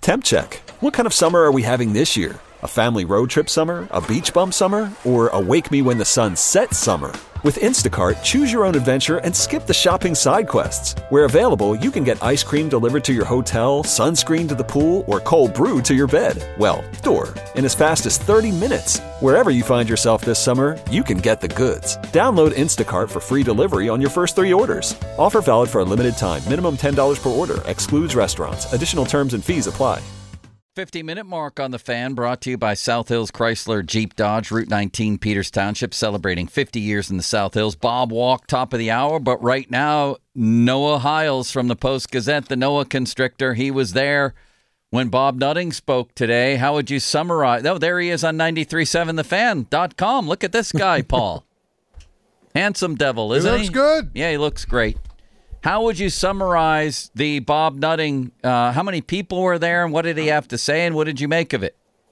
Temp check. What kind of summer are we having this year? A family road trip summer? A beach bum summer? Or a wake me when the sun sets summer? With Instacart, choose your own adventure and skip the shopping side quests. Where available, you can get ice cream delivered to your hotel, sunscreen to the pool, or cold brew to your bed. Well, door. In as fast as 30 minutes. Wherever you find yourself this summer, you can get the goods. Download Instacart for free delivery on your first 3 orders. Offer valid for a limited time. Minimum $10 per order. Excludes restaurants. Additional terms and fees apply. 50-minute mark on the Fan, brought to you by South Hills Chrysler Jeep Dodge, Route 19, Peters Township, celebrating 50 years in the South Hills. Bob Walk, top of the hour, but right now, Noah Hiles from the Post-Gazette, the Noah Constrictor. He was there when Bob Nutting spoke today. How would you summarize? Oh, there he is on 93.7thefan.com. Look at this guy, Paul. Handsome devil, isn't he? He looks good. Yeah, he looks great. How would you summarize the Bob Nutting? How many people were there, and what did he have to say, and what did you make of it?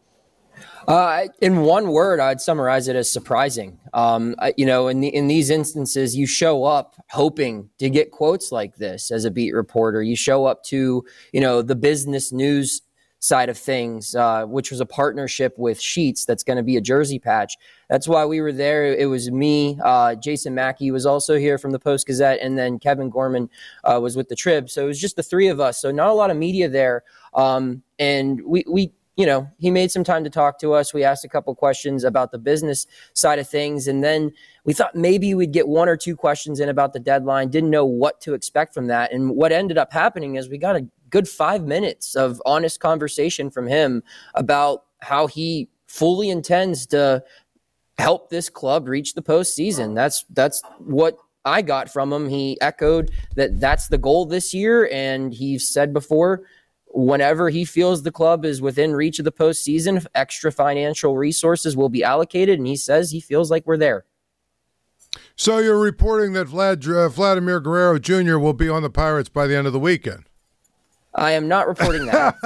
In one word, I'd summarize it as surprising. In these instances, you show up hoping to get quotes like this as a beat reporter. You show up to, the business news side of things, which was a partnership with Sheets. That's going to be a jersey patch. That's why we were there. It was me, Jason Mackey was also here from the Post-Gazette, and then Kevin Gorman was with the Trib. So it was just the three of us. So not a lot of media there. And we he made some time to talk to us. We asked a couple questions about the business side of things. And then we thought maybe we'd get 1 or 2 questions in about the deadline. Didn't know what to expect from that. And what ended up happening is we got a good 5 minutes of honest conversation from him about how he fully intends to help this club reach the postseason. That's what I got from him. He echoed that that's the goal this year. And he said before, whenever he feels the club is within reach of the postseason, extra financial resources will be allocated. And he says he feels like we're there. So you're reporting that Vladimir Guerrero Jr. will be on the Pirates by the end of the weekend. I am not reporting that.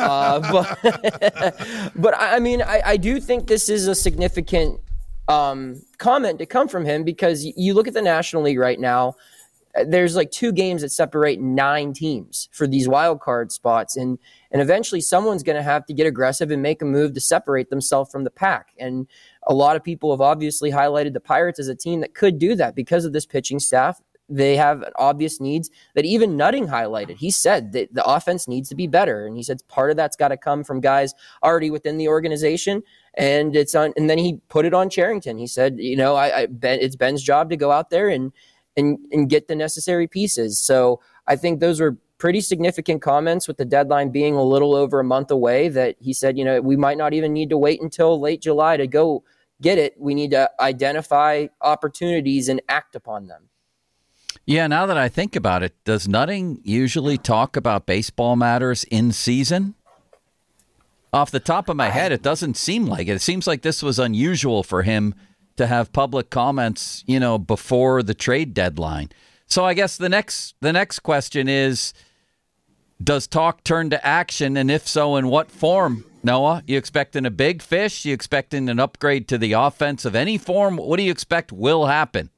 But I do think this is a significant comment to come from him, because you look at the National League right now, there's like 2 games that separate 9 teams for these wild card spots. And eventually someone's going to have to get aggressive and make a move to separate themselves from the pack. And a lot of people have obviously highlighted the Pirates as a team that could do that because of this pitching staff. They have obvious needs that even Nutting highlighted. He said that the offense needs to be better. And he said part of that's got to come from guys already within the organization. And then he put it on Cherington. He said, it's Ben's job to go out there and get the necessary pieces. So I think those were pretty significant comments, with the deadline being a little over a month away, that he said, we might not even need to wait until late July to go get it. We need to identify opportunities and act upon them. Yeah, now that I think about it, does Nutting usually talk about baseball matters in season? Off the top of my head, it doesn't seem like it. It seems like this was unusual for him to have public comments, before the trade deadline. So I guess the next question is, does talk turn to action? And if so, in what form? Noah, you expecting a big fish? You expecting an upgrade to the offense of any form? What do you expect will happen?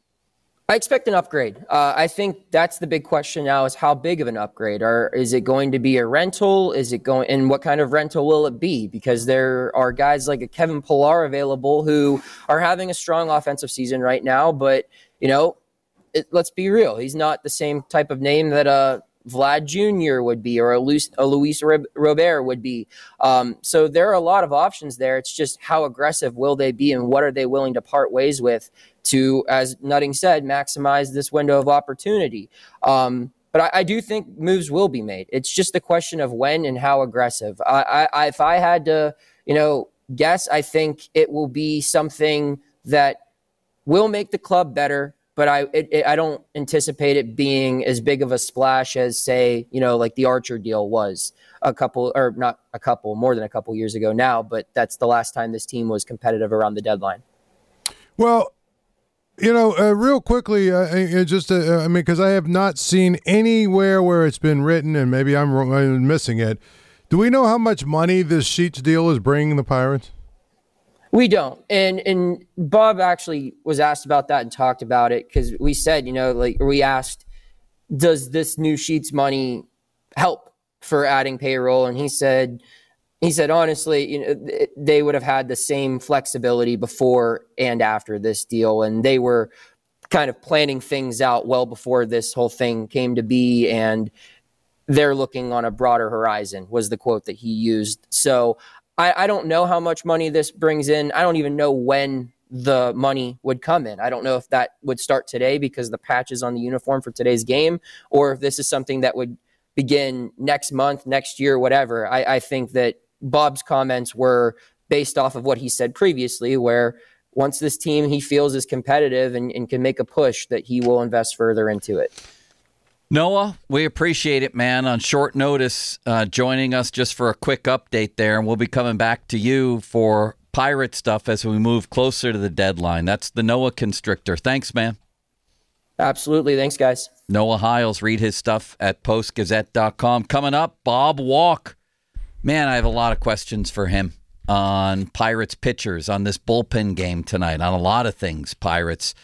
I expect an upgrade. I think that's the big question now, is how big of an upgrade? Or is it going to be a rental? And what kind of rental will it be? Because there are guys like a Kevin Pillar available who are having a strong offensive season right now. But, let's be real. He's not the same type of name that Vlad Jr. would be, or a Luis Robert would be. So there are a lot of options there. It's just how aggressive will they be, and what are they willing to part ways with to, as Nutting said, maximize this window of opportunity. But I do think moves will be made. It's just a question of when and how aggressive. If I had to, guess, I think it will be something that will make the club better. But I don't anticipate it being as big of a splash as, say, like the Archer deal was more than a couple years ago now. But that's the last time this team was competitive around the deadline. Well, real quickly, because I have not seen anywhere where it's been written, and maybe I'm missing it. Do we know how much money this Sheets deal is bringing the Pirates? We don't. And Bob actually was asked about that and talked about it, because we said, we asked, does this new Sheets money help for adding payroll, and he said honestly, they would have had the same flexibility before and after this deal, and they were kind of planning things out well before this whole thing came to be, and they're looking on a broader horizon, was the quote that he used. So I don't know how much money this brings in. I don't even know when the money would come in. I don't know if that would start today because the patch is on the uniform for today's game, or if this is something that would begin next month, next year, whatever. I think that Bob's comments were based off of what he said previously, where once this team he feels is competitive and can make a push, that he will invest further into it. Noah, we appreciate it, man, on short notice, joining us just for a quick update there, and we'll be coming back to you for Pirate stuff as we move closer to the deadline. That's the Noah Constrictor. Thanks, man. Absolutely. Thanks, guys. Noah Hiles, read his stuff at postgazette.com. Coming up, Bob Walk. Man, I have a lot of questions for him on Pirates pitchers, on this bullpen game tonight, on a lot of things, Pirates.